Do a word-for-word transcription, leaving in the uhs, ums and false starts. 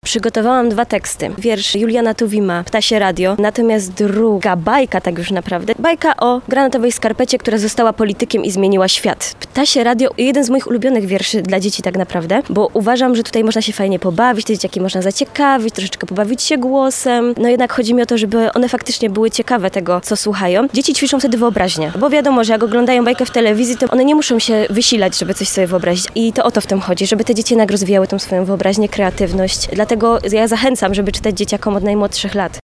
Przygotowałam dwa teksty. Wiersz Juliana Tuwima, Ptasie Radio, natomiast druga bajka, tak już naprawdę, bajka o granatowej skarpecie, która została politykiem i zmieniła świat. Ptasie Radio, jeden z moich ulubionych wierszy dla dzieci tak naprawdę, bo uważam, że tutaj można się fajnie pobawić, te dzieciaki można zaciekawić, troszeczkę pobawić się głosem. No jednak chodzi mi o to, żeby one faktycznie były ciekawe tego, co słuchają. Dzieci ćwiczą wtedy wyobraźnię, bo wiadomo, że jak oglądają bajkę w telewizji, to one nie muszą się wysilać, żeby coś sobie wyobrazić. I to o to w tym chodzi, żeby te dzieci jednak rozwijały tą swoją wyobraźnię, kreatywność. Dlatego ja zachęcam, żeby czytać dzieciakom od najmłodszych lat.